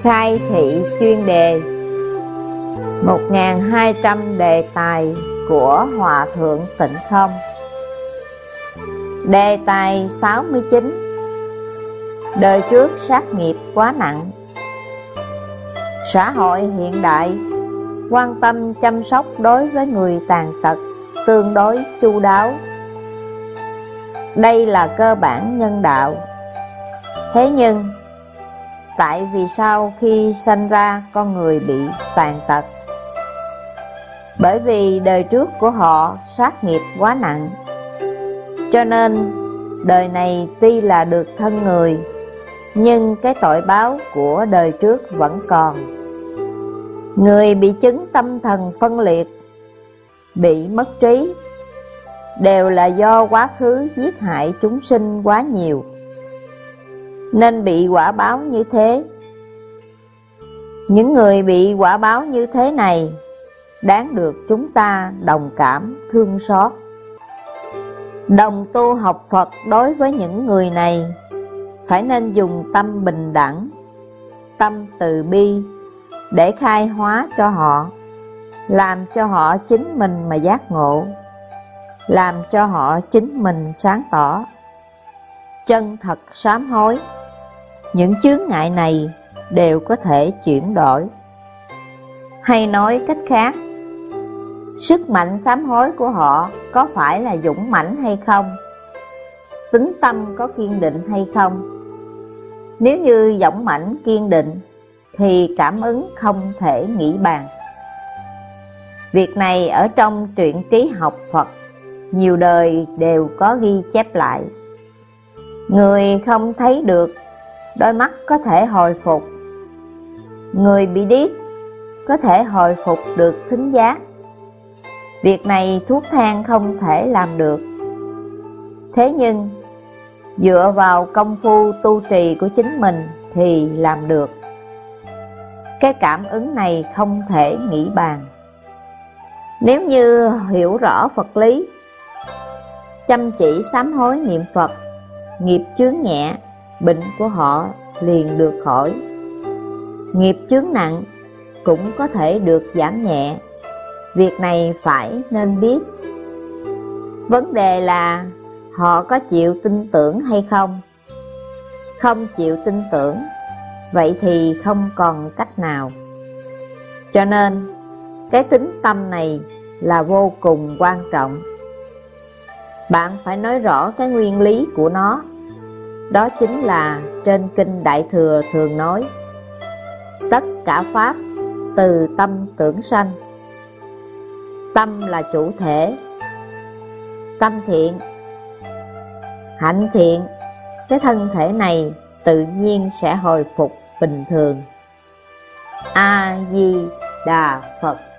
Khai thị chuyên đề 1200 đề tài của Hòa Thượng Tịnh Không. Đề tài 69: đời trước sát nghiệp quá nặng. Xã hội hiện đại quan tâm chăm sóc đối với người tàn tật tương đối chu đáo. Đây là cơ bản nhân đạo. Thế nhưng, tại vì sao khi sanh ra con người bị tàn tật? Bởi vì đời trước của họ sát nghiệp quá nặng, cho nên đời này tuy là được thân người, nhưng cái tội báo của đời trước vẫn còn. Người bị chứng tâm thần phân liệt, bị mất trí, đều là do quá khứ giết hại chúng sinh quá nhiều, nên bị quả báo như thế. Những người bị quả báo như thế này đáng được chúng ta đồng cảm thương xót. Đồng tu học Phật đối với những người này phải nên dùng tâm bình đẳng, tâm từ bi để khai hóa cho họ, làm cho họ chính mình mà giác ngộ, làm cho họ chính mình sáng tỏ, chân thật sám hối. Những chướng ngại này đều có thể chuyển đổi. Hay nói cách khác, sức mạnh sám hối của họ có phải là dũng mãnh hay không? Tính tâm có kiên định hay không? Nếu như dũng mãnh kiên định thì cảm ứng không thể nghĩ bàn. Việc này ở trong truyện ký học Phật nhiều đời đều có ghi chép lại. Người không thấy được, đôi mắt có thể hồi phục. Người bị điếc có thể hồi phục được thính giác. Việc này thuốc thang không thể làm được. Thế nhưng dựa vào công phu tu trì của chính mình thì làm được. Cái cảm ứng này không thể nghĩ bàn. Nếu như hiểu rõ Phật lý, chăm chỉ sám hối niệm Phật, nghiệp chướng nhẹ, bệnh của họ liền được khỏi. Nghiệp chướng nặng cũng có thể được giảm nhẹ. Việc này phải nên biết. Vấn đề là họ có chịu tin tưởng hay không? Không chịu tin tưởng, vậy thì không còn cách nào. Cho nên, cái tính tâm này là vô cùng quan trọng. Bạn phải nói rõ cái nguyên lý của nó. Đó chính là trên Kinh Đại Thừa thường nói: tất cả Pháp từ tâm tưởng sanh. Tâm là chủ thể. Tâm thiện, hạnh thiện, cái thân thể này tự nhiên sẽ hồi phục bình thường. A Di Đà Phật.